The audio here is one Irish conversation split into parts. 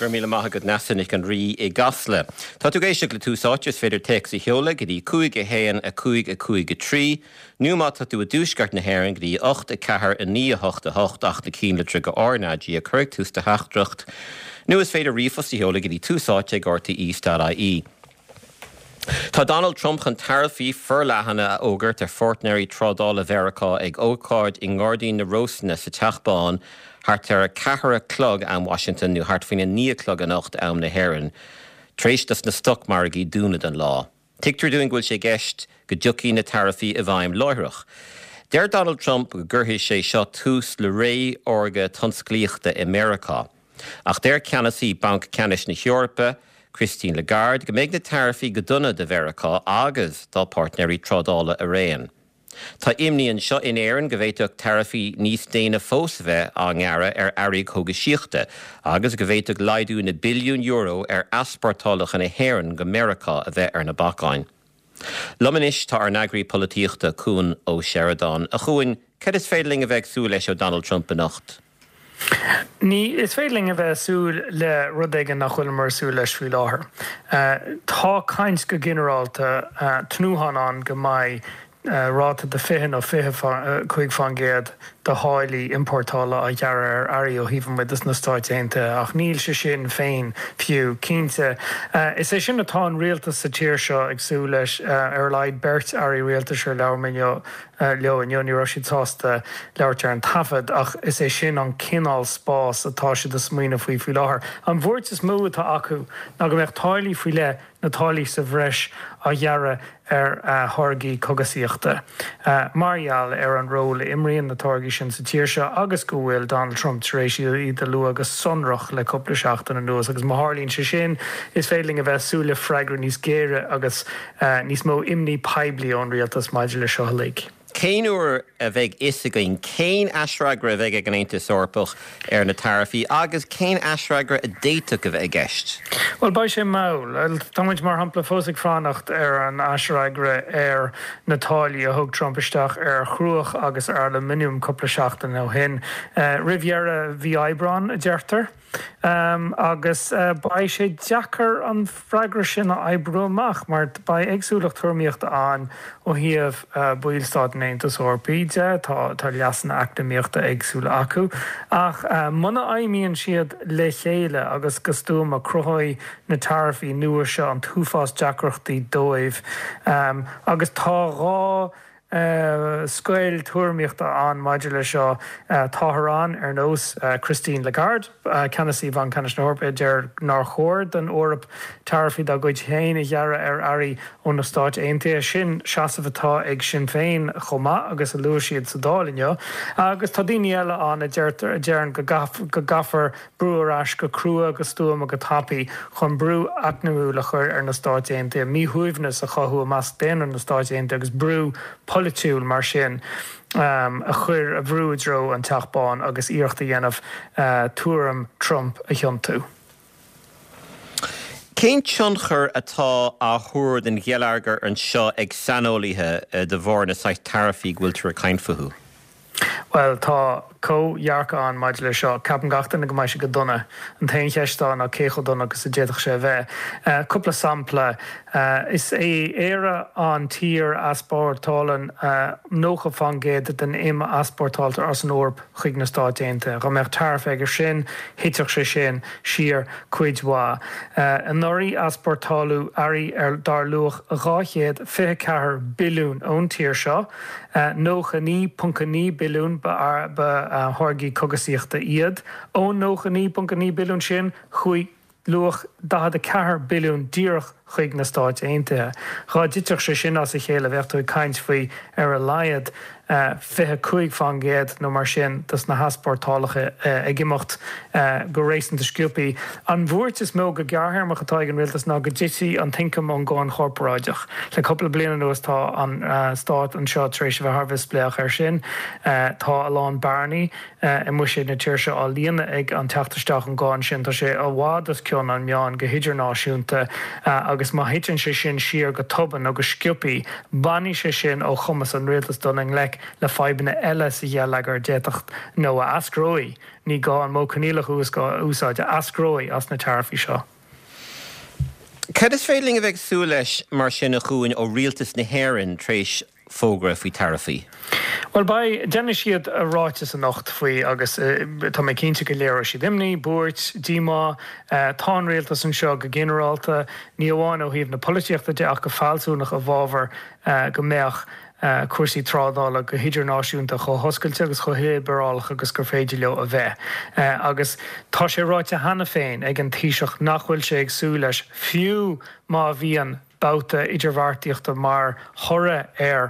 gur míle maithagad nesannig an rí I gasla. Tá tú géisteach le túsáitis féidir teach sa cheola go dtí 5 héan a 5 a 5 3, nu má tá tú a dúsgart na héireann go dtí 8 a 4 a 9 8 a 8 8 a 5 le go ornádí a chuig tús de heachtracht. Nu is féidir rífos sa cheola go dtí túsáite gorta is.ie. Tá Donald Trump an tarfaí furlehanna a ógurt fortneirí trodála Veracá ag ócáid I ngordaí na Rósanna sa teachbáin hart a cahara clog an Washington nu hart fine 9 clog an 8 am na Héireann. Tréistas na stockmargaí dúnad an lá. Tictar dúin ghfuil sé gceist go dtiocfaí na tarfaí a bhaim láithreach. Deir Donald Trump go gurthaigh sé seo tús le ré orga tonsclíochta America. Ach deir ceannasaí banc ceannis na Heorpa, Christine Lagarde, go méid na tarfaí go duna de Veracá agus dá partneirí trodála a réan. Tá imníonn seo in éireann go bhféiteach tarfaí níos déine fós bheith an ngearra airí chóga síochta, agus go bhféiteach laidú na billiún euro aspártálach na Héireann go America a bheith na bacáin. Lomanis tá neagraí polítíochta cún ó Sheridan a chuin cad is féidirling a bheith sú leis ó Donald Trump a nacht. Ní is féidirling a bheith súil le rud éige nach chuil mar súil leis faoi láthair. Tá caint go generalta tnúhan an go maiid ráta de fihin ó chuig fan géad de háilí importála a dhearar airí ó híomh muidas na stáiteanta ach níl se sin féin fiú cínte. Is é sin atá an rialtas sa tíir seo ag sú leis ar leid bert airí rialtas ar leabhar leo in Jóní Roshi tásta leirtear an tafad ach is é sin an cinál spás atá si de smuoine faoi faoi láthair. An bhúirt is mú atá acu ná go bheith táilí faoi le na táilí sa bhreis a dhearra ar thorgaí cogasíochta. Marial ar an róla imríonn na táirgaí sin sa tíir seo agus go bhfuil Donald Trump taréis iad a lu agus sonrach le coppla seachtain an nuas agus marlíonn se sin is féiling a bheith súla freigra níos géire agus níos mó imní peblií ón rialtas maidir le seo laigh. Céinúair a bheith isagain céin asragra a bheith ag an Aontas Eorpach ar na tarfaí agus céin asragra a déiteach a bheith gceist. Well, ba sé maul. Táid mar hampla fósaigh fránacht ar an asragra ar Natália a thug Trumpisteach ar chruach agus ar aluminium coppla seachtain ó hin. Riviera bhí Ibran a deirtar. Agus ba sé deachar an freigra sin a Ibroach mar ba agsúlacht thuirmíocht an ó híamh builstad Aontas Eorpaide tá leasan actamíochta agsúla acu ach muna aimíonn siad le chéile agus gostúm a cruthóid na tarfaí nua seo an túfás deacrachtaí dóibh agus tá rá scoil tuairmíochta an maidir le seo táthárán ar nós Christine Lagarde, Ceannasaí van Canis na Heorpa deir nar chóir den órap tarfaí dá goid chéin a dhearra ar airí ón na Stáit Aontaithe sin seasamhtá ag Sinn Féin chomá agus a luair siad sa dálinne agus tá daoine eile an a dearan go gafar brúarás go crua agus túam a go tapaí chun brú acnamú le chuir ar na Stáit Aontaithe míhuaimhnas a chathú meas déanaan na Stáit Aontaithe agus brú politiúil mar sin a chuir a bhrúidró an teachbáin agus íochta dhéanamh túram Trump a thiontú. Cén tionchar atá a thuair den ghealargar an seo ag sanolaithe de bhór na saith tarfaí ghfuiltar a cainfuthú? Well, tá cóhearcha an maidir le seo capan gachtain go maiise go donna an tain cheistán a cécho donna agus a déadach sé bheith. Cúpla sampla is é éire an tír aspártálan nócha fan géad den imime aspártáltar as an orb chuig na Stáit Aontaithe. Go meach tarfa gur sin, hiteach sé sin siar cuidhá. An nóirí aspártálu airí ar dar luach 2.4 billiún ón tír seo, nócha 9.9 billiún ba thorgaí cogasíochta iad, ón nócha 9.9 billiún sin chuig luach 4 billiún díreach chuig na Stáit Aontaithe. Chá diteach sé sin as a chéile bhechtú caint faoi ar a laiad 25 fan géad nó mar sin dus na haspártálacha ag imimecht go rééis de sciúpaí. An bhuairt is mó go gearthairmach atá an rialtas ná go dití an tincam an gáin chorparáideach. Le coppla bliana nuas tá an Stát an seo tar éis bheith Harvest bleach ar sin, tá Alan Barney I mu sé na tíir seo á líana ag an teachtasteach an gáin sin tá sé a bhád as ceann an meán go hidirnáisiúnta agus agus má hitin sé sin siar go toban agus sciúpi baní sé sin ó chumas an rialtas donning le feibanna eile sa dhéalagar ar détacht nó a ascróí ní gá an mó canílach úsáide ascróí as na tarfaí seo. Cad is féiling a bheith sú leis mar sin a chuin ó rialtas na hÉireann tréis fógra faoi tarfaí? Well, by dénne siad a ráitas a nacht faoi agus tá mé cinnte go léir si dimní, búirt, díma, tá réaltas an seo go generalta, ní amháin ó híomh na políochta de ach go fáilsúnach a bhábhar go méach cuasaí trádála go hidirnáisiúnta cho hoscailte agus cho héberálacha agus gur féidir leo a bheith. Agus tá sé ráite hena féin ag an tíiseach nachhfuil sé ag sú leis fiú má bhíon bouta idirmhairtíochta mar thora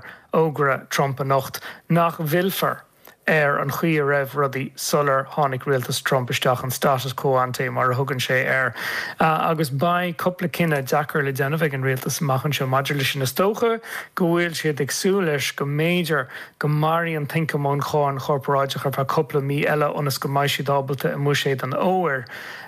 ógra Trump a nocht nach bhilfar an chuí a raibh rudí solar tháinig rialtas Trump isteach an status quo ante mar a thugann sé agus ba coppla cinenne deacair le déanamh an rialtas machchan seo maidir leis na stócha go bhfuil siad ag sú leis go méidir go marí an tincamón cháin chorparáideach ar coppla mí eile onas go maiid siad ábalta a mu séad an óir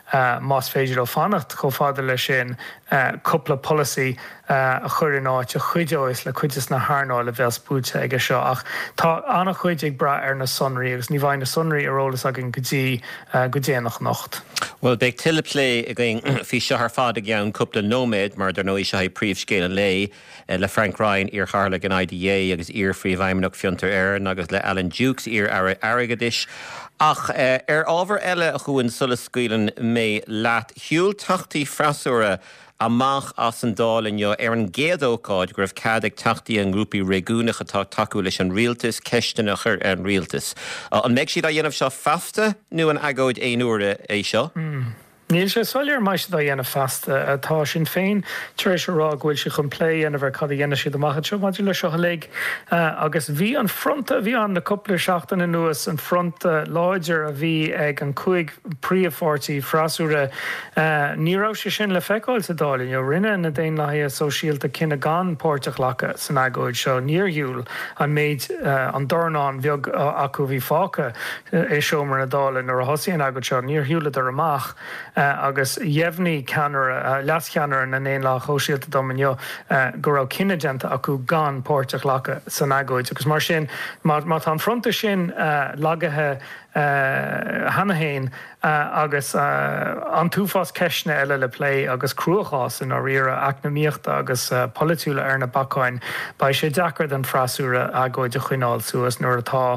más féidir ó fannacht go fáidir lei sin coppla policy a chuir áit a chuideois le chuideas na hánáil le bheith spúte ige seo ach tá anna chuid ag bra ar na sonraí agus ní bhain na sonraí arolalas agin go déanach nocht. Well, beag tiile lé a going fi seo ar fád a gceann coppla nóméid mar dar nó is se príomhscéal an lé le Frank Ryan ar charla an IDA agus ar frí bhaimimeach fiantar Éireann agus le Alan Dukes ar airgadis. Ach ábhar eile a chuin sulas scuileann mé leat hiúil tachtaí freasúra amach as an dálinn ar an géadóáid gur bh cad ag tachtaí an grúpi réúnach atá taú leis an rialtas ceisteinachar an rialtas. An méid siad a dhéanamh seo fasta nó an agóid éonúra é seo? Níl sé soilir mais a dhéanana fasta atá sin féin tuéis rá bhfuil se chun lé ana bhar cad dhéana siad amachcha seo maidir le seo lé agus bhí an fronta bhí an na coppla seachtain in nuas an fronta láidir a bhí ag an chuig príomhfortaí frasúra nírá sé sin le feicáil sa dálinn rinne na déon lethe sosiálta cinna gan pórteach lecha san agóid seo níorhiúil an méid an dornán bheag acu bhí fáca é seomar na dálinn ar a hosíon agóid seo níorhiúla ar amach agus dhéimhní leasceanar na néon lá chóisialta dominio go raibh cinegenta acu gan pórteach lecha san agóid agus mar sin má tá fronta sin lagathe hanahéin agus an túfás ceisne eile le lé agus cruachás in áíire acnamíochta agus polúla ar na bacáin ba sé deacair den frasúra agóid a chuineáil suas nuair atá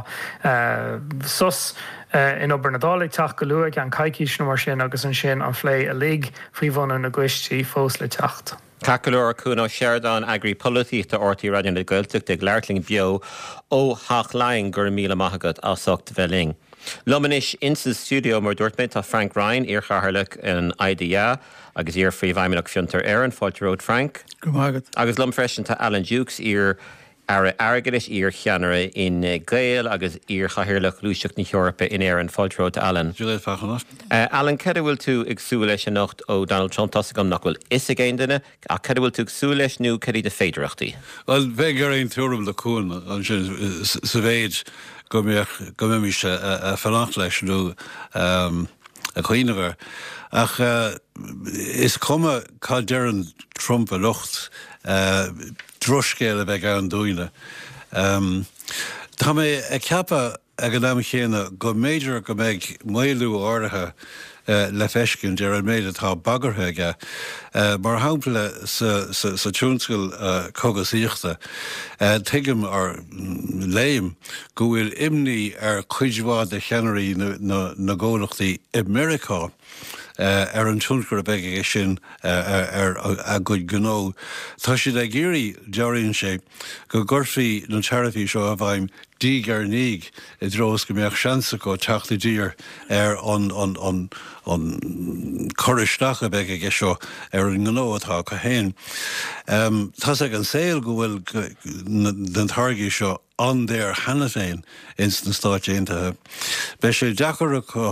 sus in obair na dálaigh teach go luaigh an caiiciis nó mar sin agus an sin an phlé a lig faoihhanna na gcuistí fós le techt. Caculóir cún ó Sheridan agri políta ortaí radion na Gaeltacht de gglairtling bio ó Hachlein gur míle maithagad ásocht bheling. Lomanis insa studio mar dúirtméid tá Frank Ryan ar charlach an IDA agus ar frí bhaimimeach fiantar Éireann fáilte ród Frank. Agus lom freisin tá Alan Dukes ar airgadis ar cheanara in Gael agus ar chahirirlach lúiseach na Eorpa in Éireann fáilte ród Alan. Alan, cad bhfuil tú ag sú leis an nacht ó Donald Trump tasagam nach bhfuil is a géin duine a cad bhfuil tú ag sú leis nó cad de féidireachtaí? Well, bheith ar aon túram le cún an sin sa bhéid go mé se a fannacht leis nó a chuoinehar. Ach is cuma cá dearan Trump a lucht droscéile bheith an dúine. Tá mé ag ceappa ag an am chéanana go méidir go méid mailú áirithe le feiscin dear an méid atá bagarthe aige mar hampla sa túnscail cogasíochta tuigim ar léim go bhfuil imní ar chuidhhád a cheanairí na ggólachtaí Americá ar an túnscail beige sin ar a go gnó. Tá siad ag géirí dearíonn sé go gurfií na tarafií seo a bhaim díg ar níg I dros go mbeadh seansa go teachta dír ar an choristeach a beige ige seo ar an gnó atá go héin. Tás ag an saoil go bhfuil den targaí seo an déir hena féin ins na Stáit Aontaithe. Bei sé deacair go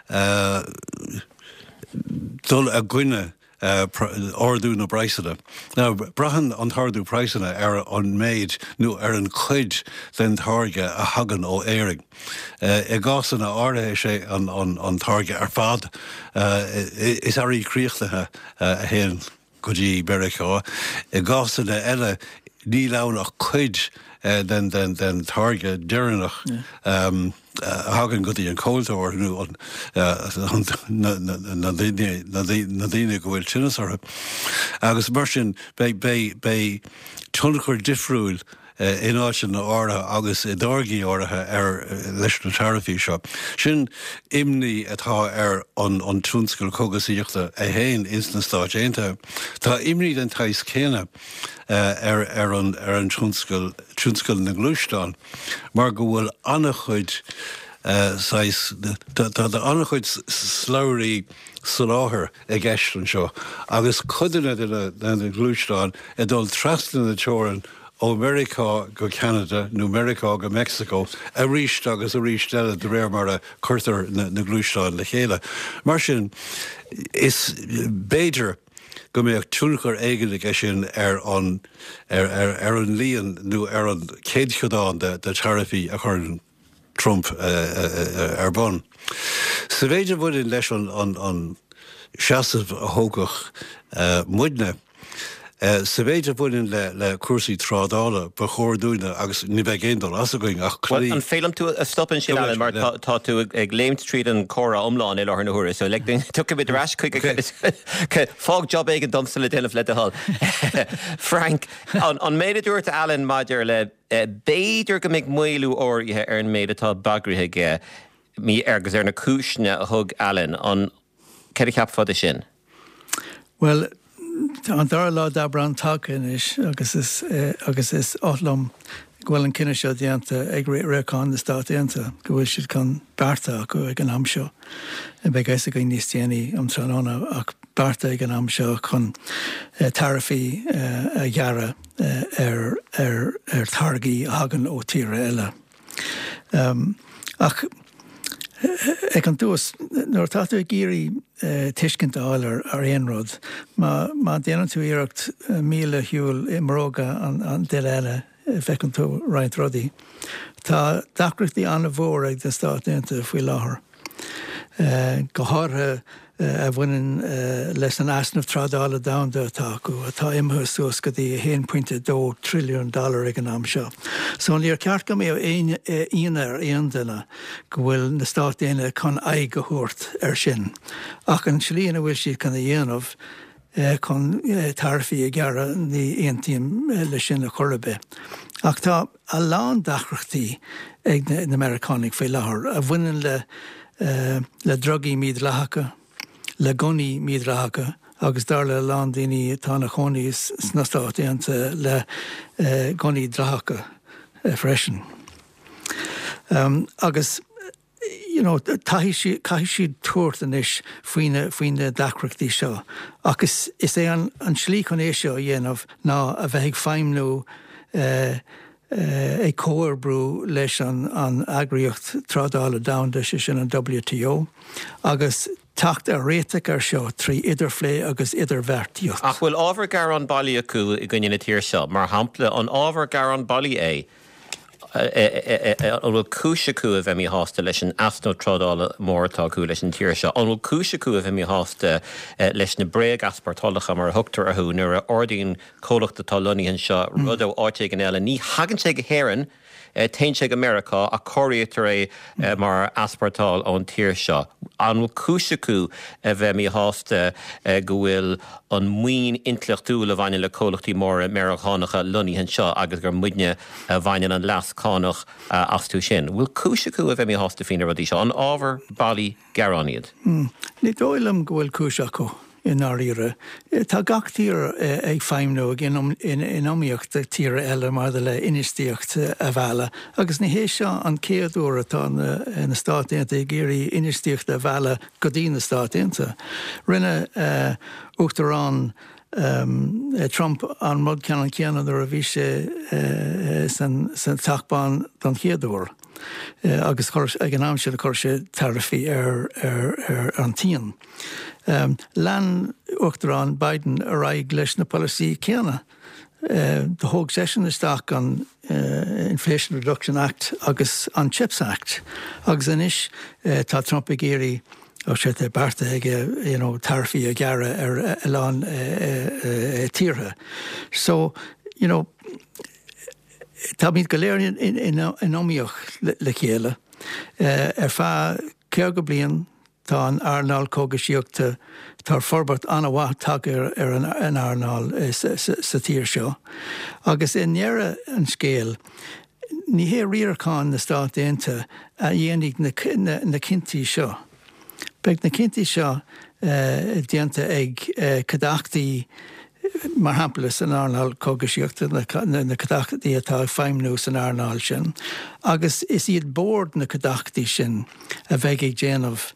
dul a gcuine ordú na breiside. Now, brahan an thardú breiside ar an méid nó ar an chuid den targe a hagan ó éiring. I gásanna áirithe sé an targe ar fad is airí críochtathe a héan. Gudi Bericó, Gossan Ella, Ní Launach Quid, den Targa Dirinach, Hagen Gudi and Coldor, Nadine Goil Chinnasar. Agus Merchant by Tunnakur Diffrul. In áitin ára agus I dárgaí áirithe leis na tarifaí seo. Sin imní atá an trúnscail cógasíochta a héin is na stáit éanta. Tá imní den tais céine an trúnscail na Glúisteáin, mar go bhfuil annachchuid Tá annachchuid sláirí saláthair ag eistlan seo, agus cuidanna na Glúisteáin a dul trasna na teorann America go Canada, New America go Mexico, a ríist agus a ríist eile de réir mar a chuirtar na Glúisteáin le chéile. Mar sin is béidir go mbeadh túlchar éigeala sin an líon nó an céad chudáin de tarifaí a chuir Trump bon. Sa bhéidir bhfuil leis an seasamh a thógach muidne. Sa bhéidir bhfuin le cuasaí trádála ba chóirúna agus ní bheith géindal as a going ach clí. An félam tú a stoppin sin Alan mar tá tú ag Léim Street an Córa omláin I láthair na huair, so tu go bit rás chuig fág job ag an domsa le déanamh le a hall. Frank, an méad dúirt Alan maidir le béidir go mbeidh muoilú áirithe an méad atá bagrithe mí agus na cúisne a thug Alan an cead ceap fada sin. Well, an dar lá dabran takin is agus is álam gwil an cinenne seo dianta ag réán na stáanta go bhfuil siad chun barta acu ag an am seo. Be gais a go níos déanaí am trána ach barta ag an am seo chun tarifaí a ghearra targaí hagan ó tíre eile. Ach ag an dús, nuair táú géirí tuiscint áil ar éonrod, má déanaan tú iirecht míle hiúil I mróga an duile eile fecinn tú roinnt rudaí. Tá dacrachtaí anna bhór ag den Stát Aontaithe faoi láthair. Go háirithe a bhaineann leis an asnamh trádála damhanda atá acu, atá imthe suas go dtí $1.2 trillion ag an am seo. So an líor ceart go mé aon ar aon duine go bhfuil na Stát Aontaithe chun aghaidh go thuairt ar sin. Ach an tslíonna bhfuil siad chun a dhéanamh chun tarifaí a ghearra ní aontaíim le sin a chorbe. Ach tá a lán dacrachtaí ag na Americanig faoi láthair a bhaineann le drogaí míad leathacha, le gunaí míad leathacha, agus dar le lán daoine tá na chonaí na Stát Aontaithe le gunaí leathacha freisin. Agus caithfidh siad tuairt anis faoine dacrachtaí seo. Agus is é an slí chun é seo dhéanamh ná a bheith ag feimnú é cóirbrú leis an agriocht trádála damhanda sin an WTO, agus tacht a réiteach ar seo trí idirphlé agus idirmheartaíocht. Ach bhfuil ábhar gar an bailí acu I gcoinne na tír seo, mar hampla an ábhar gar an bailí é an bhfuil cúise acu a bheith mí hásta leis an asnó trádála mórtá acu leis an tír seo. An bhfuil cúise acu a bheith mí hásta leis na bréag aspartálacha mar thugtar athú nuair a ordaíonn cólacht atá lunaíonn seo rud ó áite an eile ní hagann sé go héireann tein sé America a choítar é mar aspartáil ón tír seo. An bhfuil cúise acu a bheith mí hásta go bhfuil an muoin intleachtúil a bhaine le cólachtaí mór mearchánacha lunaíonn seo agus gur muidne a bhaine an lascánach as tú sin. Bhfuil cúise acu a bheith mí hásta fína rudí seo an ábhar bailí gearáníad. Ní dóilm go bhfuil cúise acu in áíre. Tá gach tír ag feimnú in amíocht tíre eile mar le inistíocht a bhela, agus ní hééis seo an céadúir atá na Stát Aontaithe géirí inistíocht a bhela go dtí na Stát Aontaithe. Rinne uachtarrán Trump an mud ceann ceanna ar a bhí sé san teachbán don chéadúir. Agus ag an am se chuir sé tarifaí ar an tíon. Lean uachtarrán Biden a raigh leis na policy ceanna. The thóg session isteach an Inflation Reduction Act agus an CHIPS Act. Agus inis tá Trump a géirí ó sé barta ige tarfií a gara lán tíre. So, tá míid go léir in óíoch le chéile. Fá ceir go blian tá an airnáil cógasíochta tar forbert anhha tag an airnáil sa tír seo. Agus in nnéire an scéal, ní hé riarcáin na Stát Aontaithe a dhéananig na cintí seo. Beg na cintí seo déanta ag cadachtaí mar hamplas an airnáil cógasíochta na cadachtaí atá feimnú san airnáil sin. Agus is iad bord na cadachtaí sin a bheith ag déanamh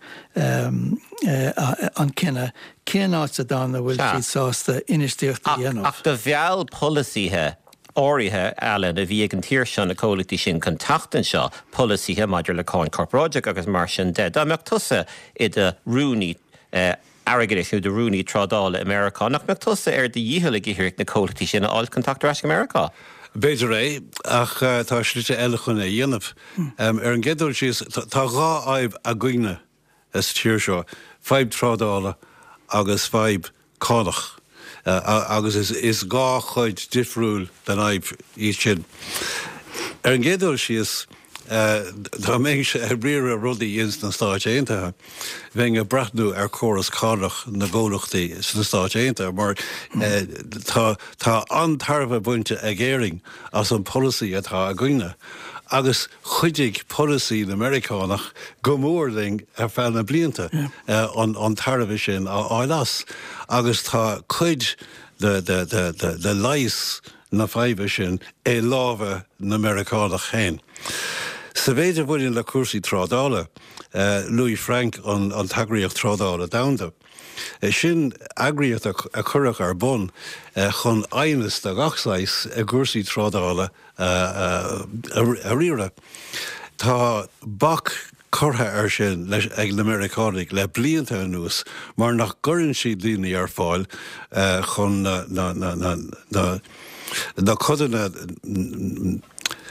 an cinenne céáit a dána bhfuil siad sásta inistíochta dhéanamh. Ach do bheall policíthe áirithe eile a bhí an tíir sin na cólatí sin chun tatan seo policíthe maidir le cáin corpráideach agus mar sin de. Dámeach tusa i de rúní agadiisiú de rúní trádála America nach me tusa de díhela gihirk na cólatí sin áil contactreis America. Beidir é ach tá slite eile chun é dhéanamh. An gedul síos tá rá aibh a gcuine is tíir seo, 5 trádála agus 5 cálach. Agus is gá chuid difriúil den aibh í sin. An gedul síos Tá mé se bríre rudaí ins na Stát Aontaithe, bheith a brathnú choras cálach na ggólachtaí na Stát Aontaithe, mar tá antarfa buinte ag éiring as an policy atá a gcuine. Agus chuidig policy na Americánach go mórling fel na blianta an tarfa sin á áilas. Agus tá chuid de leis na feibe sin é lábha na Americánach chéin. Sa bhéidir bhfuil le cuasaí trádála, Louis Frank an tagraíocht trádála damda. Sin agriíocht a churach ar bun chun aonas de gachsáis a gcuasaí trádála a riire. Tá bach chutha ar sin leis ag na Americánaigh le blianta anuas, mar nach gcuireann siad daoine ar fáil chun na codanna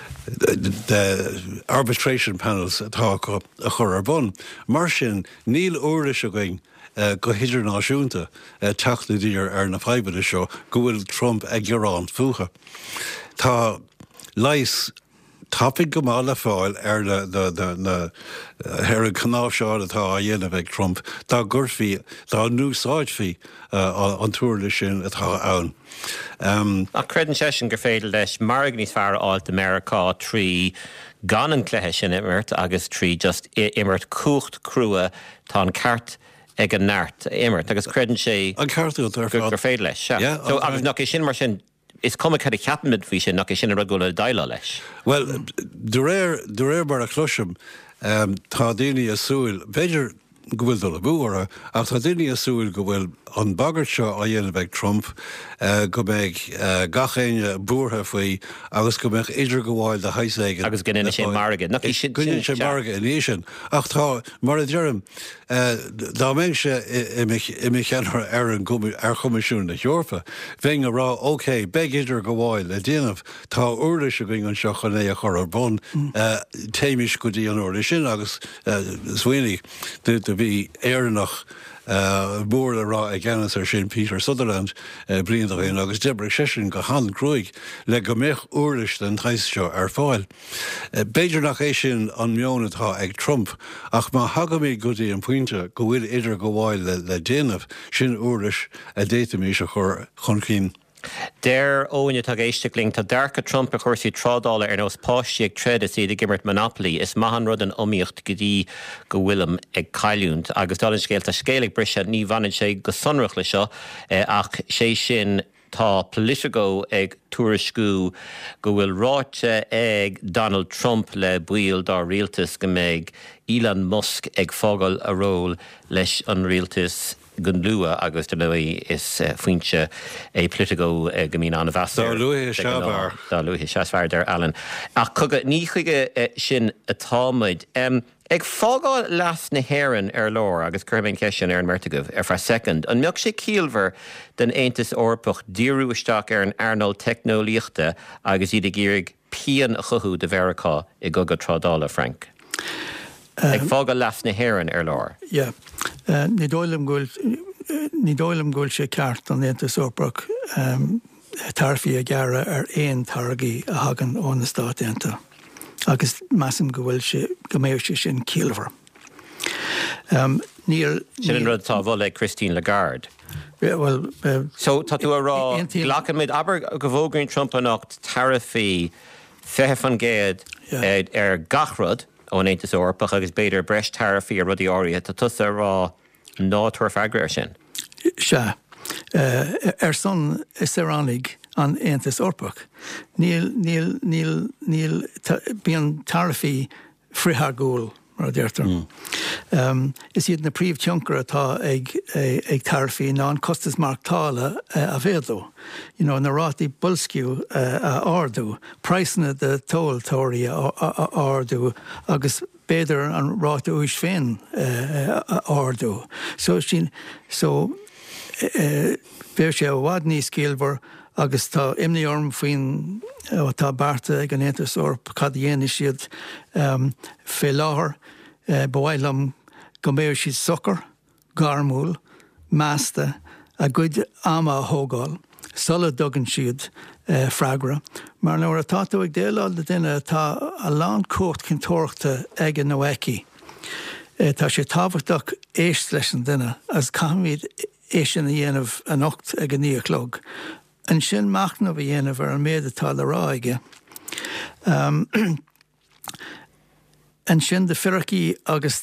the arbitration panels atá a chur ar bun. Mar sin níl uirlis a going go hidir náisiúnta teachnadíar ar na feibeide seo go bhfuil Trump ag Iorán fucha. Tá leis tapig go má le fáil ar na an canáh seo atá a dhéanamh ag Trump, tá gurfií tá núsáidfií an túirla sin atá ann. A credan sin gur féidir leis mar níos fear áilt America trí gan an cléthe sin imirt agus trí just imirt cuacht crua tá an ceart ag an neart imirt agus credan sé an ceartú gur féidir leis. So agus nach sin mar sin is cum cad ceapmid fhí sin nach sin a gola daile leis. Well, de réir bar a chluisiom tá daoine a súil, beidir go bhfuil do le búara, ach tá daoine a súil go bhfuil an bagart seo a dhéanamh ag Trump, go mbeidh gachéine búrtha faoi, agus go mbeidh idir go bháil de haiséige. Agus gannne sé margad. Gannne sé margad in éisian. Ach tá, mar a deiream, dá mbeidh se i mi cheannar ar chumisisiún na Eorpa, bheith a rá, OK, beidh idir go bháil le déanamh, tá uirlis a going an seo chun é a chur ar bun, téimiis go dtí an uirlis sin, agus swinnig, de bhí éarnach bór le rá ag ganas ar sin Peter Sutherland blian aon agus Deborah Session go han cruig le go méich uirlis den thais seo ar fáil. Beidir nach é sin an meonatá ag Trump, ach má hagamí godaí an puinte go bhfuil idir go bháil le déanamh sin uirlis a déitimí a chun cín. Déir óine tá éisteling tá dearcha Trump a chuirsaí trádála ar nós páisiíag tréad sí de gimmert Monopoly is mahan rud an omíocht go dtí go bhfuilm ag caiiliúnt agus dalinn scéalta scéalaigh brise ní bhanan sé go sonrach le seo ach sé sin tá Politico ag tuairisciú go bhfuil ráite ag Donald Trump le buíal dá rialtas go méid Elon Musk ag fágáil a ról leis an rialtas gun lua agus de lui is fuintse é Politico gomín an bhasar. Dá luithe seabhar. Dá luithe seabhar der Alan. Ach cogad ní chuige sin atámaid. Ag fágáil las na héireann ar lár agus chuirmén ceisian ar an mertigah ar fra second. An meach sé cíalmhar den Aontas Eorpach díriú isteach ar an airnáil technolíochta agus iad gírig pian a chuthú de Veracá I gogad trádála Frank. Ag fágáil las na héireann ar lár. Yeah. ní dóilm gúil sé ceart an Aontas Eorpach tarfií a gearra éon targaí a hagan ón na Stát Aontaithe. Agus massam go bhfuil sé go méir sé sin cíalmhar. Sin rud tá bhfuil Christine Lagarde. Well, so tá tú a rá ghlachamid aber go bhógrainn Trump anocht tarifaí fethe fan géad gachrod ó Aontas Eorpach agus beidir breis tarifaí a rudí áirithe tá tusa rá nátuair feagrair sin. Se. Son is Sarannig an Aontas Eorpach. Níl bíon tarifaí frithar gúil mar deirtar. Is iad na príomh tionchar atá ag tarifaí ná an costas marctála a bhéadú. Na rátaí bulsciú a ardú, praisna de tóiltóirí a ardú agus béidir an ráta ús féin ardú. So béir sé bhhad níos cíalmhar agus tá imní orm faoin tá barta ag an Aontas Eorpach cad dhéana siad fé láthair bhhailm go méir siad sochar, garmúil, measta a gcuid ama a thógáil, sulla dogan siad freagra. Mar nuair atá tú ag déileáil le duine tá a lán cót cintóirta ag an nóhaici. Tá sé tábhachtach éist leis an duine as caimid é sin a dhéanamh an ocht ag an níochlog. An sin machnamh a dhéanamh ar an méadatá le rá aige. An sin de firací agus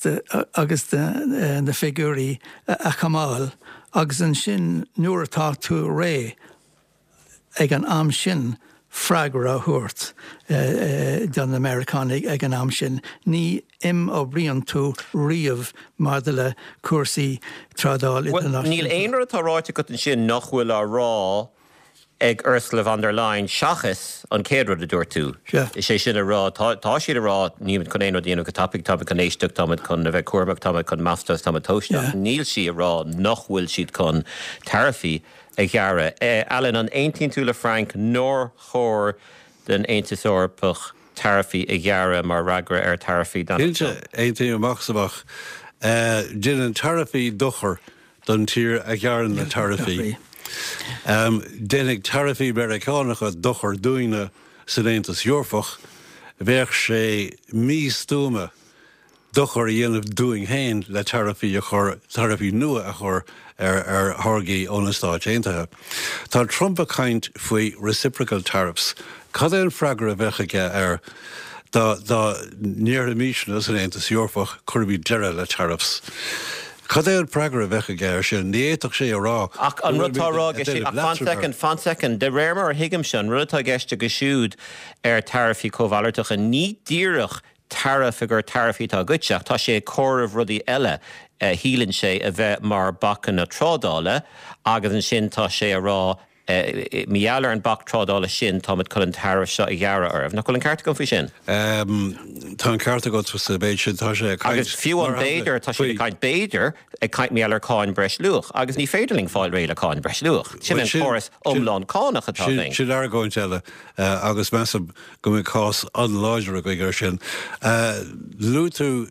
na figúrí a chamáil, agus an sin nuair atá tú ré ag an am sin freagra a thuirt don Americanig ag an am sin, ní ó bríon tú riamh mar de le cuasaí trádáil international. Níl éonar atá ráite go an sin nach bhfuil a rá ag Ursula von der Leyen seachas an céadrod a dúir tú. Is sé sin a rá, tá siad a rá níomad chun éonad dhéanamh go tapig chun éisteach tamid chun a bheith cuairbach tamid chun mastas tamid tóisteach. Níl si a rá nach bhfuil siad chun tarifaí ag ghearra. Alan an 18 túla Frank nóir chóir den Aontas Eorpach tarifaí ag ghearra mar ragra ar tarifaí. Ilse 18 amachsamach din an tarifaí dochar don tír ag ghearran na tarifaí. Dénig tarifaí Americánacha dochar dúine san Aontas Eorpach bheadh sé místúma dochar dhéanamh dúing hain le tarifaí a chur tarifaí nua a chur ar tháirgí ón na Stáit Aontaithe. Tá Trump a caint faoi reciprocal tariffs. Cad é an freagra a bheith aige ar dá níor a míisina san Aontas Eorpach chuirbí deire le tariffs. Cad é an freagra a bheith aige ar sin, ní éach sé a rá. Ach an rutá rá fan second, de réirme ar hiigim sin, rutá geiste go siúd ar tarifaí comhhailteach a ní díreach tarif gur tarifaí tá goiteach, tá sé córamh rudí eile hílann sé a bheith mar bachan na trádála, agus an sin tá sé a rá míallar an bach trádála sin táid chun an tarif seo i ghearra ormh. Na chun an carta go fao sin? Tá an carta go sa béid sin tá sé agus fiú an béidir tá sé caiint béidir ag caiint míallar cáin breis luach, agus ní féidirling fáil réile cáin breis luach. Sin an chóras omláin cánach atá. Sin ar gáin teile agus measam go mé cás an láidir a go gur sin. Lú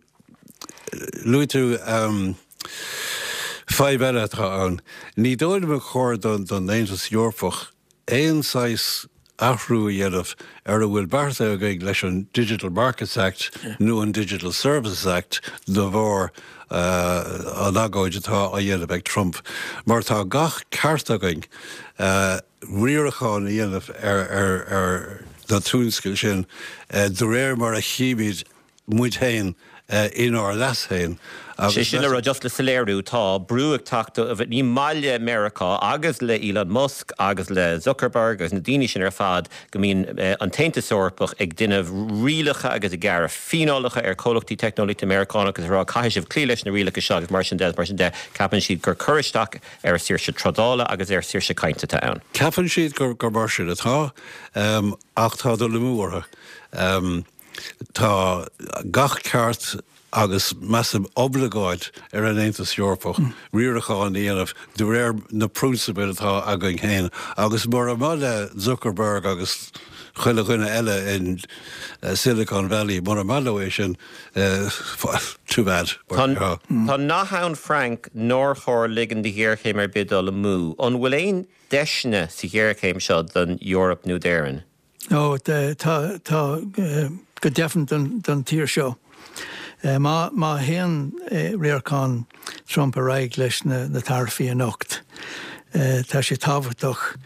tú five eile an. Ní dóidir me chóir don Aontas Eorpach éonáis athrú dhéanamh ar a bhfuil barta agaigh leis an Digital Markets Act nó an Digital Services Act do bhór an agóid atá a dhéanamh ag Trump. Mar tá gach ceart agaigh riaracháin a dhéanamh ar do túnscail sin do réir mar a chiimiid muid hain in our last hain. sé sin le just le saléirú tá brúach tachta a bheith ní maiile America agus le Elon Musk agus le Zuckerberg agus na daoine sin ar fad go mbíonn an Aontas Eorpach ag duine rialacha agus a ghearra fiálacha ar chomhlachtaí technolaíochta Americána agus rá caiisibh clí leis na rialacha seo agus mar sin de capann siad gur churisteach ar saoirse trodála agus ar saoirse cainteta ann. Capann siad gur mar sin atá ach tá do le múórtha. Tá gach ceart agus massive obligáid an Aontas Eorpach riarachán íanamh de réir na prúnsabe atá againn chéin. Agus mar amada Zuckerberg agus chuile eile in Silicon Valley mar amada sin too bad. Tá nachán Frank nóchóir ligan de ghéirchéim ar bidal le mú. An bhfuil éon deisne sa ghéirchéim seo don Europe nó d'éireann? No, tá go defan don tír seo. Má héan réarcán Trump a raig leis na tarfií an nocht. Tá sé táhairteach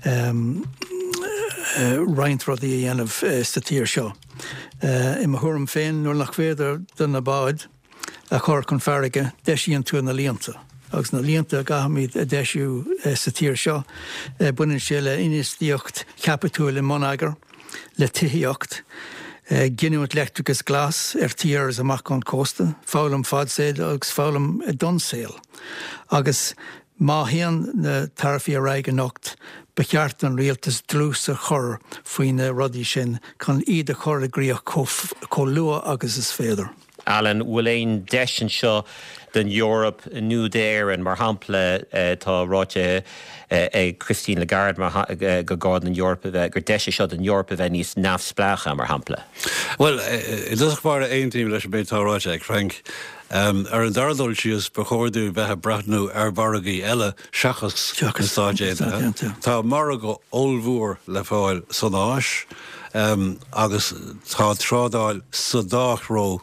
reinintrodí a dhéanamh sa tír seo. I mo thuairm féin nuair nach féidir don na báid a chur chun farige deisíonn tú na líonta. Agus na líonta gahamíd a deisiú sa tír seo, buinn sé le inistíocht capitúil in Monagar, le tithíocht, ginúint electricus glas tír as amach an cósta, fálam fadséid agus fálam donséil. Agus má héan na tarfií a raig an nocht, becheart an rialtas drús a chur faoin na rodí sin chun iad a chur a gríoch có lua agus is féidir. Alan, bhfuil éon deisian seo den Europe nó d'éireann mar hampla tá ráite Christine Lagarde go gád an Europe gur deise seo den Europe a bheith níos neamhspleacha mar hampla. Well, it does bar aon tíim leis bé tá ráite Frank. An dardul sios bechórdú bheithe brathnú baragaí eile seachas natáéad. Tá mar go olmhúr le fáil san áis, agus tá trádáil sadachró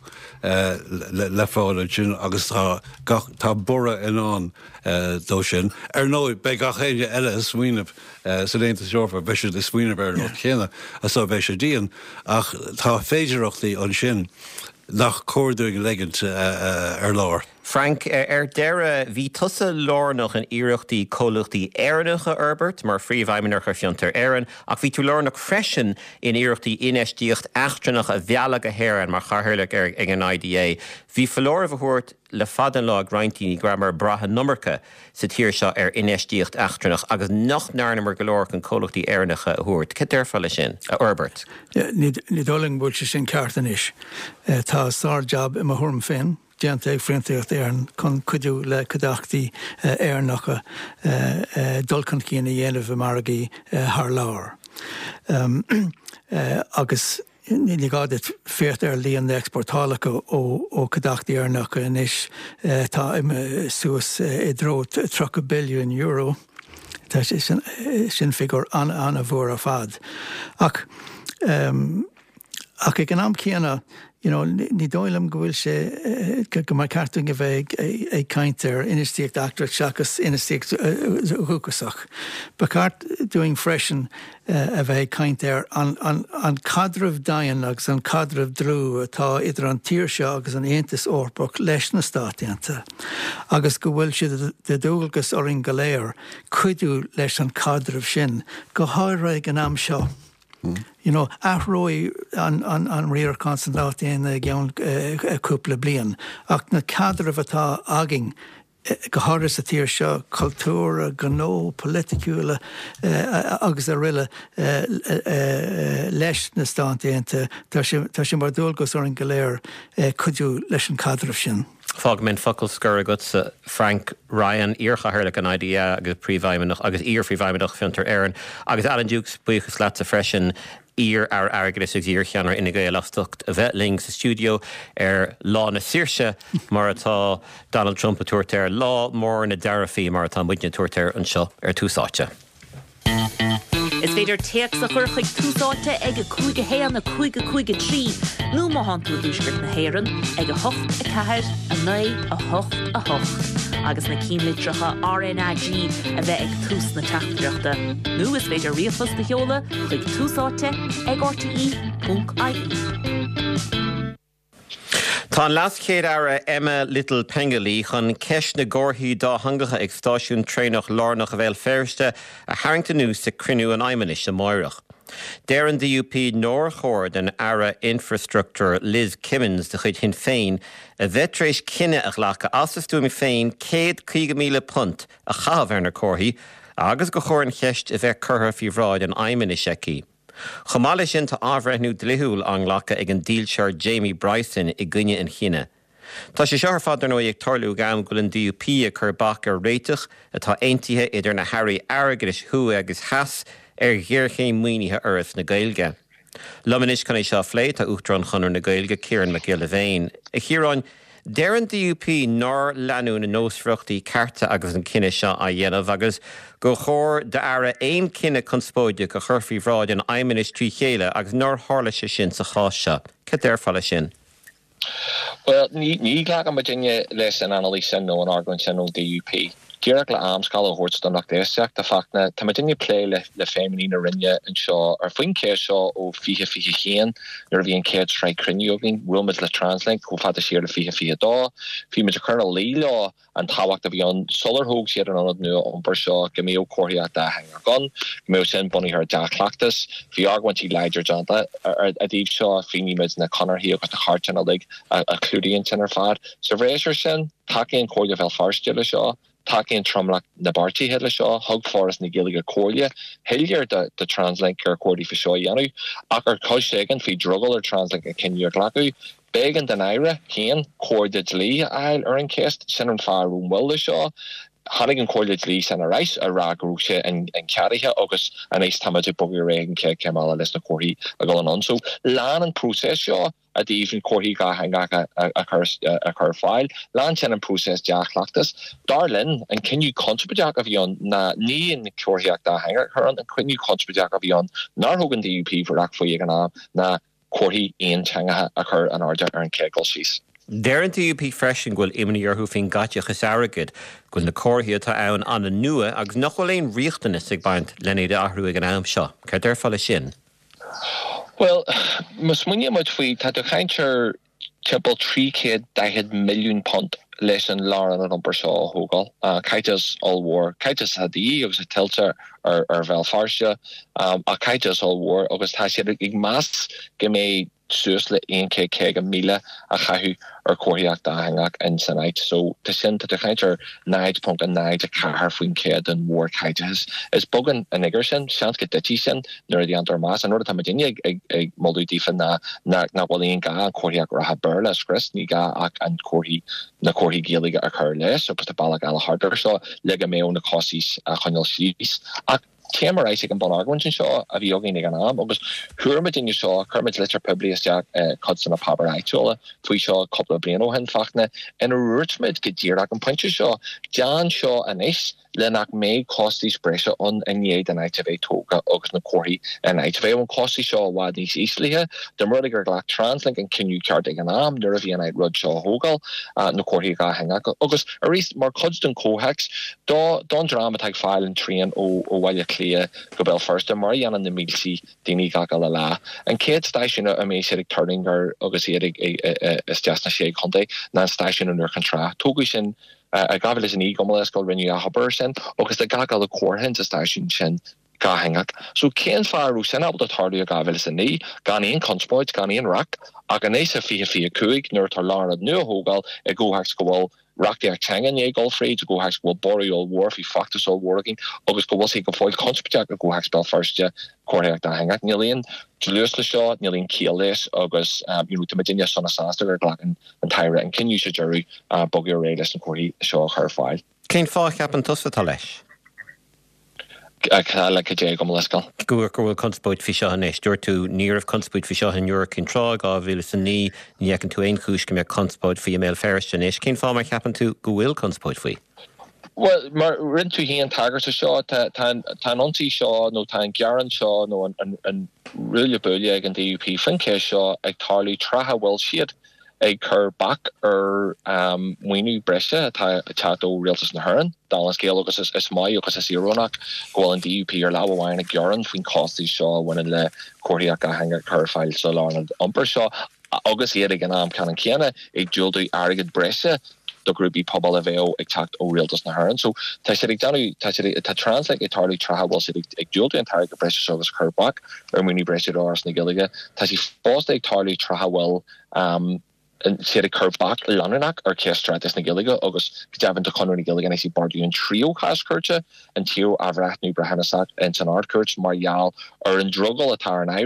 le fáil sin agus tá bura inán dó sin. Nó be gachéine eile is swineh sa Aontas Eorpach be is swineh ar nó chéine a sa bheith sé díon ach tá féidireachtaí an sin nach córdúig legant ar lár. Frank, deire bhí tusa lárnach an iireachtaí cólachtaí éireannacha Herbert, mar phríomhhaimimeach ar fiontar éireann, ach bhí tú lárnach freisin in iireachtaí inéistíocht eachtrannach a bhealach a héireann mar chathairleach ag an IDA. Bhí falóir a bhúirt le fadan lá graintíní gramar bratha nummercha sa tíir seo ar inéistíocht eachtrannach agus nach nearnamar golóir an cólachtaí éireannacha a thuairt. Cé deirfa lei sin, Herbert? Ní dóling búil sé sin ceartan is. Tá sár job i mo thuairm féin. Déanta ag frintaíocht éireann chun cuidiú le cadachtaí éireannacha dulcant cíanna dhéanamh maragaí thar lár. Agus ní gáid féart ar líon exportálacha ó cadachtaí éireannacha inis tá suas i dro 3 billiún euro. Tá sin figur anna bhór a fad. Ach ag an am cíanna ní dóilm go bhfuil sé go mar cartún a bheith ag caintear inistíocht actrat seachas inistíocht thucasach. Ba cart doing freisin a bheith caintear an cadramh dain agus an cadramh drú atá idir an tír seo agus an Aontas Eorpach leis na stáitianta. Agus go bhfuil si de dúgalgus or in galéir cuidú leis an cadramh sin go háirra an am seo. Athrói an riar constantáin gceann cúpla blian, ach na cadramh atá agin go háras a tíir seo cultúra, gnó, politicúla agus a riile leis na stáitianta tá sin mar dúilgus ar an galéir cuidú leis an cadramh sin. Fág minn focail scur agat sa Frank Ryan íorchathairleach an IDA agus príomhhaimimeach agus íorphríomhhaimimeach fiontar éireann agus Alan Dukes buchas leat a freisin ír ar airgris ag íorcheanar ina gael lastocht a bheith ling sa stúdio ar lá na Saoirse mar atá Donald Trump a tuairtear lá mór na dearafií mar atá muidne tuairtear an seo ar túsáte. Is féidir teach sa churchaig túsáte ag a cúige héan na cúige trí, nó má han tú dúsgurt na héireann ag a 8 a 4 a 9 a 8 a 8. Agus na címlitracha RNAG a bheith ag tús na teachtareachta. Nó is féidir rialfos de heola chuig túsáte ag RTE.ie. Tá las céad ara Emma Little Pengelly chun ceis na gcomharthaí dá hangacha ag stáisiún trénach lárnach a bheith feirste a Harrington News sa crinú an aiminis sa Moirich. Deir an DUP nóir chóir den ara infrastructure Liz Kimmins de chuid hin féin a bheitrééis cinenne a ghlacha asas túmi féin 150 míle punt a chahabh ar na cóirthaí agus go chóir an cheist a bheith curtha fí bhráid an aiminis eici. Chamála sin tá ábhreithnú dlithúil an ghlacha ag an dílseir Jamie Bryson i gcuine an Chine. Tá sé seo fadar nó ag tarlú gam go an DUP a chur bach ar réiteach atá aontaithe idir na Harry Aragris hu agus has gghearchéim muoinithe earth na Gaeilge. Lomanis can é seo phléit a uachtarán chunar na Gaeilge Kieran McGillivane. A chiaráin Deir an DUP nár leanú na nósfruchtaí carta agus an cinenne seo a dhéanamh agus go chóir de ara éon cinenne conspóide go churfií bhráid an aiminis trí chéile agus nár hála sé sin sa chás seo. Ce déir falla sin? Well, ní gleach an Virginia leis an analíse nó an argain sin nó DUP. Gearach le amscal a hórtstan nach déisteach de factna tá dinne play le féminín a rinne an seo ar foin céir seo ó fiche chéan nar bhí an céad sreid crinneogin bhfuilmid le translink go fad a siar le fiche dá fi me chuna lí lá an táhacht a bhí an solar hoog siad an anad nua ompar seo go méo choirí a hang ar gan go sin bunny ar dachlachtas hí arghaintí leidir janta a díb seo finíimiid na conarhí agus na chartan a lig a clúdaíon sin ar fad so bhréisir sin takeíon choide fel farstile seo takeíon tromlach na bartí heile seo hug forest na Gaeilge cóile heilir de translink ar cuairdaí fi seo dhéanú ach ar cosségan fi druggal ar translink a cinnear glacu Began den aire céan cóide lí ail ar an céist sin an fearún bhfuil seo Hannig an choirleid lí san a reis a rágrúse an cearithe agus an éis tamide bugir régan ce ceála leis na choirí a go an so lán an próses seo a díhann choirí ga hangach a chur fáil lán sin an próses deachlachtas darlin an cinniú contributeach a bhíon na ní in choirtheach da hangar chu an cinniú contributeach a bhíon nar thugan DUP for ach faoí an na choirí aon teangathe a chur an airde ar an céil síos. Deir an DUP freisin ghfuil imíar fin gaiteachchas airgid ghfuil na cóirthaí atá ann anna nua agus nach bhfuil éon riachtanas ag baint lenéad ahrú ag an am seo. Ceir deir falla sin? Well, mas muine muid faoi tá do chaintear tipple 310 milliún pont leis an láran an ompar seo hógáil. Caiitas all war, caiitas hadí agus a tiltar ar bheal farse a caiitas all war agus tá siad ag más go mé suas le 1 míle a chaithú ar choirtheach da hangach in san áit. So tá sin tá chaintear 9.9 a cahar faoin céad an mór caiitas. Is bogan an igur sin, seans go dití sin nuair a dí antar más, an orda tá Virginia ag moldú dífa na bhfuil éon ga an choirtheach ratha burla scris ní ga ach an choirthaí na choirthaí Gaeilge a chur leis, so tá bailach eile hartar seo le go méo na cosís a chuineal síos. Ach Camer Isaac and Bon Argument and Shaw of Yogi Niganam, because Hermit in your Shaw, Kermit Litter Publius Jack, Cudson of Haber Itola, Fui Shaw, couple of Breno Hen Fachne, and a Rurchmid Gidirak and Punch Shaw, John Shaw and Ice, Lenak May Costy Pressure on and Yade and ITV Toga, Ogus Nakori, and ITV on Costy Shaw, Wadis Eastleigh, the Murdiger Glack Translink and Kinu Cardiganam, Nervian I Rud Shaw Hogal, Nakori Hangaka, August, Arist Mark Hudson Cohax, Don Dramatag File and Trian O Walla Clea, Gobel First, and Marianne and the Milsi, Dini Gagalala, and Kate Station a Masic turning or Augustic a Stasna Shake Hunte, Nan Station and Nurcontra, Togishin. A gavel is an e-gomolescal renew a habersen, agus the gagal the core hens a station shin gahangak. So Ken Faru sent up the tardy a gavel is a knee, Ghanian conspoids, Ghanian rack, Aganesa fia kuig, Nurtar Lara new hogal, a go hax go Rock the Changan ye Golfrey to go hax go boreal war if he factors all working, August go was he go foil consputak go hax bell first ja, Corhack hangak Nilian, Julius the shot, Nilian Keelis, August to Virginia son of Saster, Glacken and Tyra and Ken use a jury, Buggy Rayless and Corey show her file. Cain fá ceapan tusa leis? Like a J. Gomolescal. Go conspóid fi seo an éis. Dúir tú níor conspóid fi seo an Euro Cintrá á bhfuil san ní eacan tú aon chúis go mé conspóid fi mail ferris an éis. Cain fá mar ceapan tú go bhfuil conspóid fi? Well, mar rin tú hí an tagart a seo tá ontí seo nó tá an gearan seo nó an riúile buile ag an DUP fincé seo ag tarlaí tratha bhfuil siad ag chur back ar muoinú breise atá dó rialtas na hurran Dallas scale agus is mai agus is irónach gohfuil an DUP ar láhhain ag gearan faoin costí seo bhain le cuairteach a hanga chur fáil so lá ampar seo agus iad ag an am can an ceanna ag dúildú airgid breise do grúpi pobl a bheith ag tacht ó rialtas na hurran. So tá sé ag danú tá translate ag tarlaí tratha bhfuil sé ag dúildú an tairgid breise seo agus chur back ar muoinú breise áras na Gaeilge. Tá sí fásta ag tarlaí tratha bhfuil and said a curve back Lonnanak or Kestratis na Gaeilge agus Gavin to Conor na Gaeilge and I see Bardu and Trio has Kircha and Tio Avrat New Brahanasak and Sanard Kirch Marial or in Druggle at Taran Ira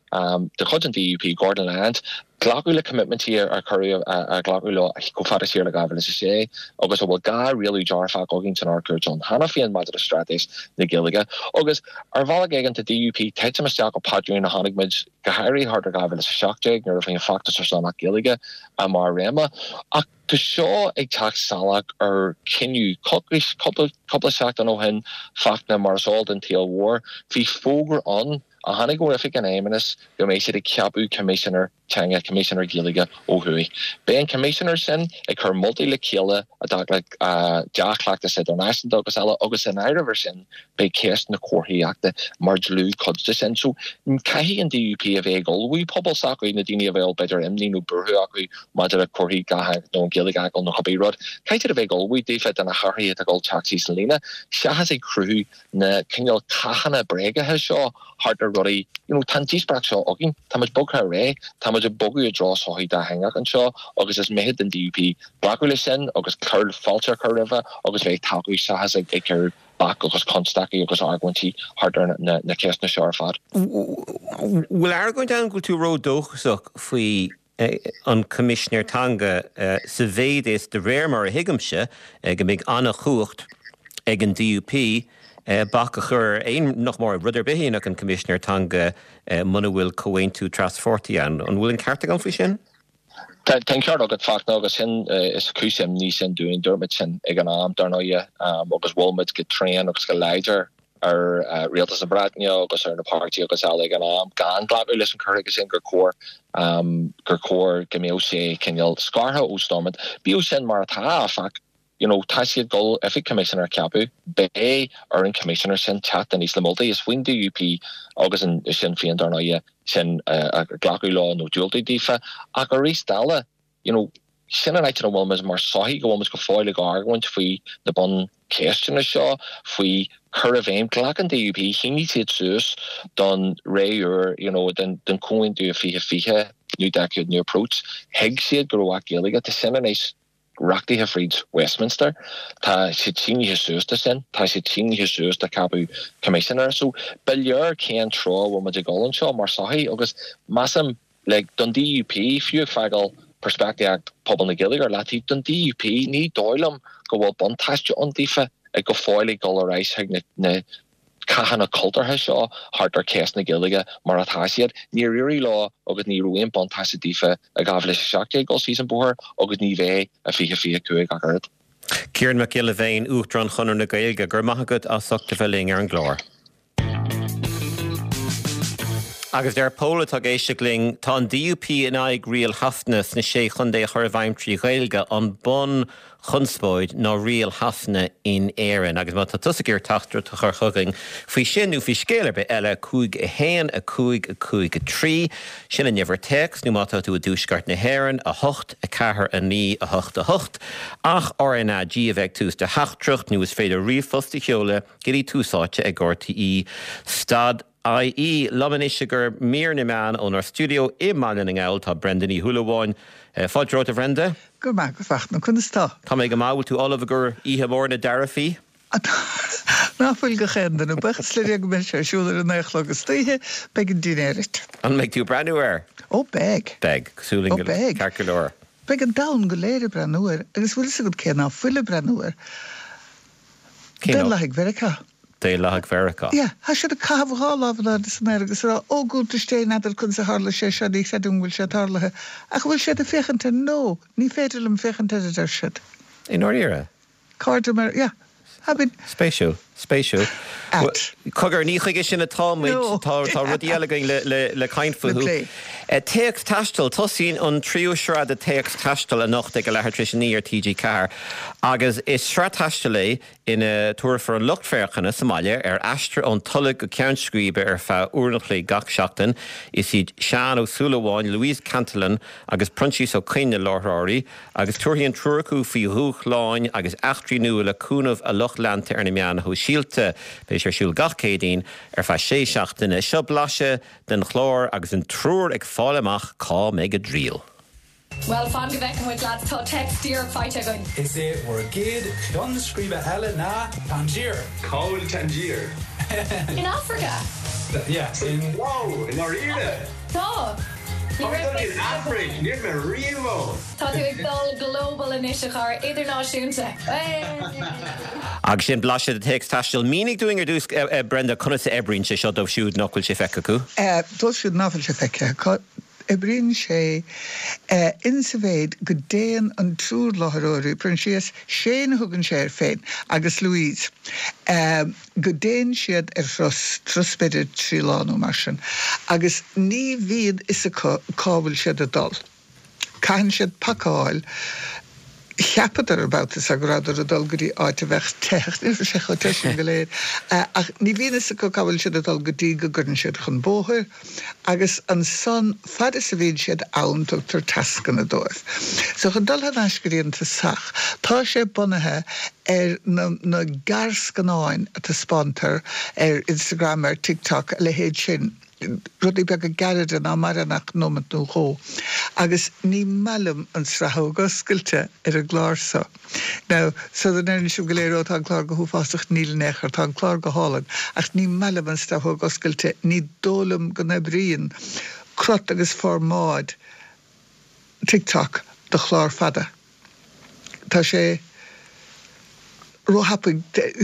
the Hudson DUP Gordon Land Glagula commitment here our career Glagula go faris here gavel is sé agus bhfuil ga really jarfa going to our John Hanafi and Madra Stratis na Gilliga agus ar bhla gegan to DUP teitamasteach go padún na hanigmid gahari harder gavel is shockjig nor fin factors or sana Gilliga mar rema a go seo ag tax salag ar cinú couple seach an ó hen factna marsald in tail war fi fógur on a hannig horrific an aimenis go mééis sé de ceapú commissioner Changa Commissioner Gilliga O'Hui. Ben Commissioner sin ag chur multi le chéile a dag like deachlaachta sé don Aston agus eile agus an airiver sin be céist na cuathaíachta mar dlú codsta sin. So caihí an DUP a bheith golhí pobl sacú na daine a bheith beidir imní nó burthu acu maidir a cuathaí gatha nó Gilliga agol na chabírod. Caiitir a bheith golhí défed an a charthaí a gol taxi san lína. Se has ag cruú na cinneal cachanna bregathe seo hartar rudí, tan dísbrach seo agin, tá muid bogha ré, tá muid a bogu a draw sohi da hangach an seo agus is mehid den DUP blagule sin agus curl falter curva agus ve tagu sa has ag cur back agus constaki agus argumenti harder na cast na sharfad. Will are going down go to road dochsach fui an Commissioner Tanga sa bhéid is de réir mar a higamse go mig anna chucht ag an DUP bach a chur ein noch more rudder behin an Commissioner Tanga munna will coin to tras 40 an will in cartagon fi sin? Ten ceart agad fact agus sin is cúsim ní sin doing Dermot sin ag an am darnoia agus Walmart go train agus go leidir ar realtas a Bratnio agus ar na party agus ag an am gan glad listen currigus in gur core gemeo sé kenjal scarha ústormid bio sin mar atá fact Tasiad goal effic commissioner Capu, Bay or in commissioner sin chat and Isla Multi is wing DUP August and Sinn Féin Darnoia sin a glacu law no dualty difa agari stala, sin an item woman's mar sahi go woman's go foil go argument fui the bun question a shaw fui curve glac and DUP he needs it sus don ray or then coin do a fiha new decade new approach heg said groak gilliga to sin nice Rockty Heffrieds Westminster ta sitini Jesus sin ta sitini Jesus the Cabu Commissioner so Billier can throw woman de Golan Shaw Marsahi agus massam like dun DUP few fagal perspective act pub on the Gilliger lati dun DUP ni doilum go up on tast on difa e go foily golar ice ne Kahana culture has shaw harder cast na Gilliga maratasiad near Uri law agus ni ruin bon tasidifa a gavle shakte go season boher agus ni ve a fi kuig agard. Kieran McGillivane útran chunner na Gaelga gur maithagad a suchta bheling ar an glór. Agus der póla tá géisigling tá an DUP in aig rial hafnas na sé chundé chur bhaimtrí Gaelga an bon chunspóid ná rial hafna in éan agus má tá tusagir tachtar tá chur chugging faoi sin nó fi scéalar be eile cúig a héan a cúig a trí sin a never text nó mátá tú a dúsgart na héan a hocht a cahar a ní a hocht ach orna G a bheith tús de hachtrucht nó is féidir riomfosta cheola gurí túsáte ag RTE stad i.e. Lamanisha gur mír man on our studio in Malin Owl tá Brendan í Hulaháin fáilró a Brenda? Go mag go fach na kunstá. Tá mé go máil tú Oliver gur ihe mór na Darafi? Náfuil go chénda na bechsle go me siúlar an échlagus títhe be an dinéirit. An meid tú brenuair? Ó beg. Beg, súling go carculóir. Beg an dawn go léir brenuair, agus bhfuil sa go céná fuile brenuair. Den leig Verica. Dé lag Verica. Ja, ha sé a cabhá lá san agus rá ógúnta stéin idir chun sa hála sé se dí sedún bhfuil sé tarlathe. Ach bhfuil sé a fechanta nó, ní féidir am fechanta idir siad. In orire? Carta mar, ja. Spéisiú. Cogur ní chuige sin atáid tá rudí eile le caiinfuú. Teach tastal tosín an tríú sra a teach tastal a nocht ag go lehartrisinní ar TG Car. Agus is sra tastal in a túir for an luchtféirchanna Somália ar astra an tulla go ceannscríbe ar fá úrnachlé gach seachtain is iad Sean ó Súlaháin, Louise Cantillon agus Prunchís ó Caine Láthráirí agus tuairhíonn trúrcú faoi thuach láin agus achtraí nua le cúnamh a Lochlanta ar na meánna thu síalta béis ar siúil gach cédaoin ar fá sé seachtainna seo blaise den chlór agus an trúr ag fálamach cá méid a dríal. Well, fan gevek with lads tá text dear fight going. Is it or gid don scriba hella na Tangier. Cold Tangier. In Africa. Yeah, in wow, in Arena. Tá. Tá tú ag dul global initiative idirnáisiúnta. Ag sin blaise de text tastal mínig doing dús Brenda chuna sa ebrín sé seo dómh siúd nachfuil sé feice acu? Dul siúd náfuil sé feice. Ebrín sé in sa bhéid go déan an trúr láthróirí prin sias séna thugann sé féin agus Louise. Go déan siad trosbeidir trí lánú mar sin. Agus ní bhíad is a cábhail siad a dul. Caithn siad pacáil cheapadar about is a gradar a dul goí áite bheith techt ní sé chu teisisin go léir. Ach ní bhíon is a cábhail siad a dul go dtí go gurn siad chun bóthir agus an son fad is a bhíon siad ann tar tascan a dóibh. So chun dul an eisciríonnta sach, tá sé bunathe na garscanáin a tá spáintar Instagram TikTok le héad sin. Rudí beag a garad an amaranach nómant nó chó. Agus ní melam an strathó goscailte a glársa. Now, so the name siw galeiro tá clár go húfástach níl nechar tá clár go hálan. Ach ní melam an strathó goscailte ní dólam go nebríon crot agus formáid TikTok de chlár fada. Tá sé rohapig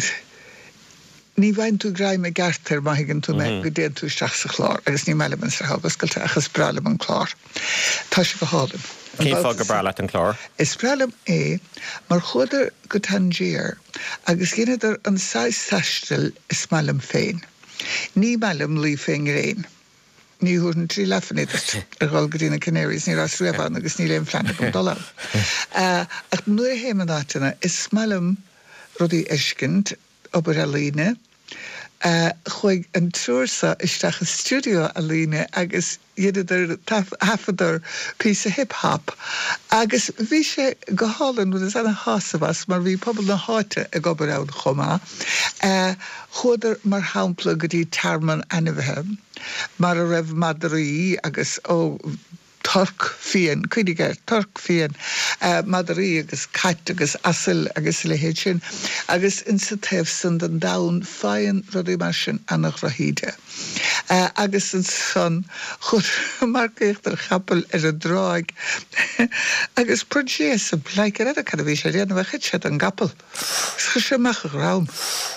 ní bhain tú graim a gartar mai higann tú me go déan tú isteach sa chlár, agus ní meile an sa haguscailte achas brealam an chlár. Tá sé go hálan. Cén fág go brealat an chlár? Is brealam mar chuidir go tangéir, agus gineidir an 6 taistil is mealam féin. Ní mealam lí féin réin. Ní húrn trí lefannéidir ar gáil go dtína Canaries ní rás ruibhan agus ní léon fleanna go dólam. Ach nuair héman átainna is mealam rudí eiscint obair a líne, chuig an trúrsa isteach a studio a líne agus iadidir hafadar pís a hip-hop. Agus bhí sé go hálan bud is anna hásamhas mar bhí pobl na háite ag obair ann chomá. Chuidir mar hampla go dtí tarman anamhethe, mar a raibh madarí agus Turk fian, cuidigar Turk fian, madarí agus cait agus asil agus le héad sin, agus in sa taobh san den daun féin rudí mar sin annach rahíide. Agus in san chud marcaíocht ar chapel ar a dráig, agus progé sa bleicar a cad a bhí sé réanamh a chit an gapel. Scha sé meach a rám.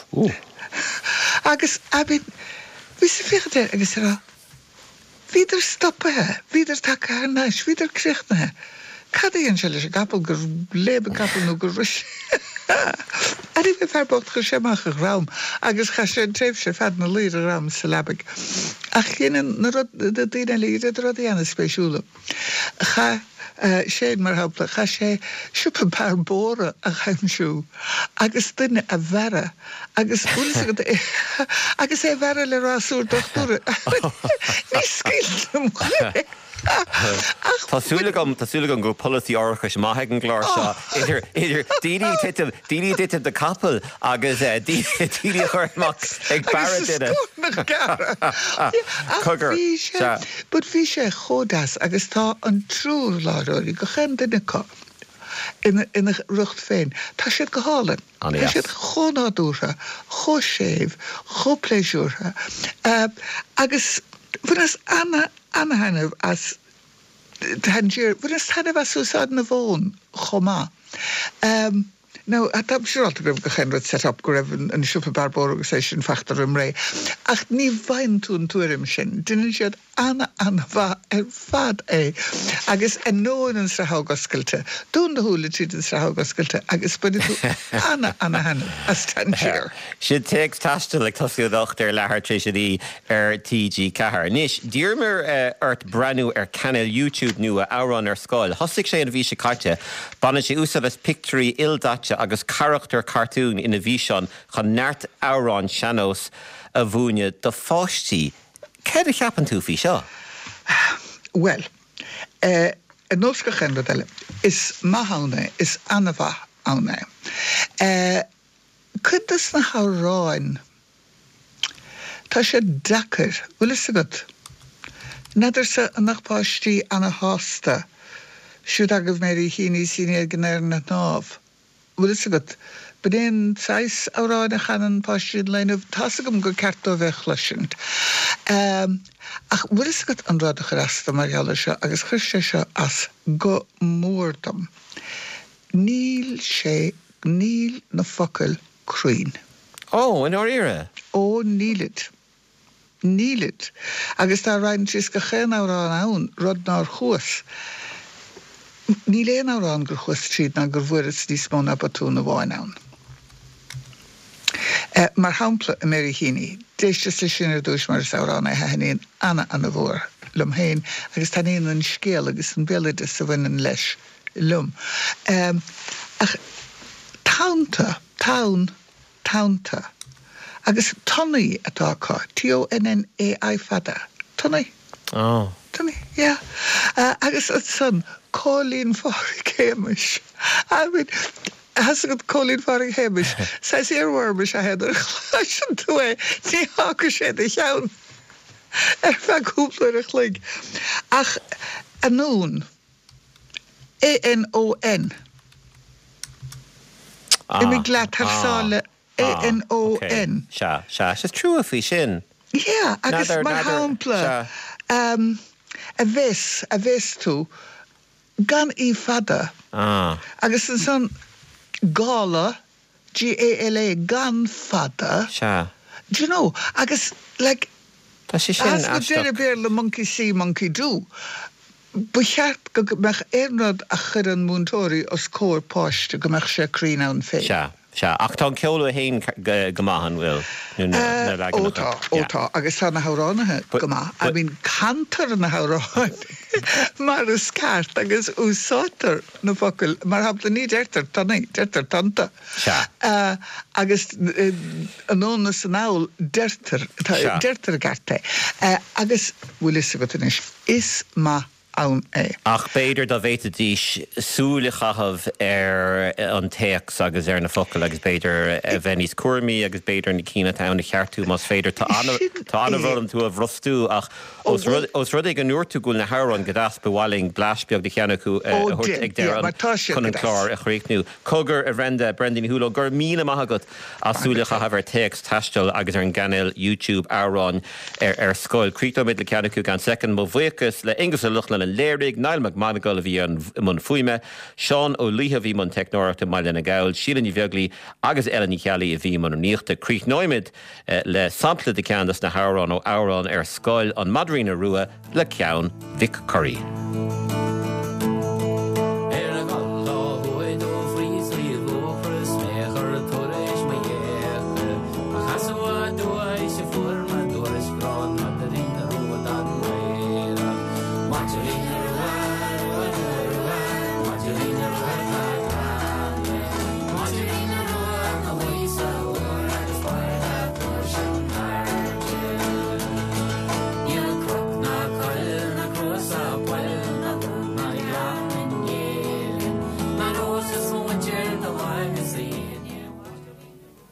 Agus abin, bhí sa fichadéir agus ra, Víidir stoppathe, víidir take ar náis, víidir críochnathe. Cadaíonn se leis a gapal gur lébe gapal nó gur ruis. A rí bh fearbocht go séach a rám, agus cha sé tréimh sé fad na lír a rám sa lebig. Ach chéan na dtíine líad a rodíanana spéisiúla. Cha sé mar hapla, cha sé siúpa pár bóra a chaimsú, agus duine a bhera, agus agus é bhera le rásúr dochtúra. Ní scílam chuir. Tásúla go policy orchas maithe an glár seo. Idir dírí ditib de capel agus dírí chuirmach ag barad duine. Bud bhí sé chodas agus tá an trúr láróí go chan duine có ina rucht féin. Tá siad go hálan. Tá siad chonáúra, cho séh, cho pléisiúra. Agus bhunas Anna hanf as Tangier, but as hanf as úsáid na bhón chomá. No, I'm sure I'll go ahead set up go raibh an siúpa barbór agus é sin feachtar ré. Ach ní bhain tún tuairim sin, duine siad anna bha ar fad é. Agus an nóin an strathó goscailte, dún na húla tríd an strathó goscailte, agus buine tú anna hanna as Tangier. Siad teag taiste le tosíodacht ar lethir trísidí ar TG Cahar. Nis, díirmar art breanú ar canal YouTube nua árán ar scáil. Thosaigh sé an bhí sé caite, banna sé úsad as picturí ildáte agus character cartoon ina bhí seán chun neart árán seanós a bhúine do fáistí. Céad a cheapan tú fí seo? Well, an nósca chéanna eile is maithánna is anmha anna. Cuidas na háráin tá sé dachar, bhfuil is agad. Nadidir sa nachpáistí anna hásta siúd agah méirí híní síní gnéir na náb. Bhfuil is agad Bedéon 6 áráin a chanan páisiúd leinmh tasagam go ceartó bheith chluisiint. Ach bhfuil is go an rud a churasta marheala seo agus chuir sé seo as go mórdam. Níl na focail cruin. Ó, in áíire? Ó, nílid. Agus tá rainn tris go chéan árán ann rud ná chuas. Ní léon árán gur chuas tríd na gur bhuiras níos mó na batúna bháin ann. Mar hampla a méri híní, déiste lei sin ar dúis mar árán a henaíon anna bhór lum héin, agus tá éon an scéal agus an béide sa bhainean leis lum. Ach tánta, agus tunnaí atáá, T-O-N-N-A-I fada. Tunnaí? Ó. Tunnaí, yeah. Agus at san, cólín fárig héimis. Has go cólín fárig héimis. Sais éarhharmis a heidir chláisian tú é, ní háca sé de cheann. Fe cúpla a chlig. Ach, anún, A-N-O-N. Imi glad tarsála A-N-O-N. Se trú a fhí sin. Yeah, agus mar hampla. A bhés tú, gan í fada. Agus an son gála, G-A-L-A, gan fada. Do you know, agus, like, tá sé sin as go déir béir le monkey see, monkey do. Bucheart go meach éarnad a chur an múntóirí os cóir páiste go meach sé crín ann fé. Se, ach tá ceolú a héin gomahan bhfuil. Ótá, agus tá na háránathe gomá. I mean, cantar na hárán. Mar is ceart agus úsátar na focail, mar hapla ní deirtar tanta. Agus anóna san áil deirtar garte. Agus bhfuil is go is má ann é. Ach beidir da bhéta díos súla chahabh an teacs agus na focail agus beidir bhenís cuairmií agus beidir na cína tána cheartú más féidir tá anna bhfuilm tú a bhrostú ach os rud ag an nuirtú gúil na hárán go as bhhaling blasbeag de cheannaú ag deir chun an chlár a chréicnú. Cogur a renda Brendan Húló gur míle maithagad a súla chahabh ar teacs taistil agus ar an ganil YouTube árán ar scoil críto mid le ceannaú gan second mo bhuichas le ingus a luchna Léirigh, Niall McManagal a bhí an fuime, Seán Ó Líthe bhí man technóireachta Maile na Gail, Sílan í Bheaglaí agus Ellen í Chealaí a bhí man níochta Críoch Noimid le sampla de ceandas na hárán ó árán ar scoil an Madrina Rua le ceann Vic Curry.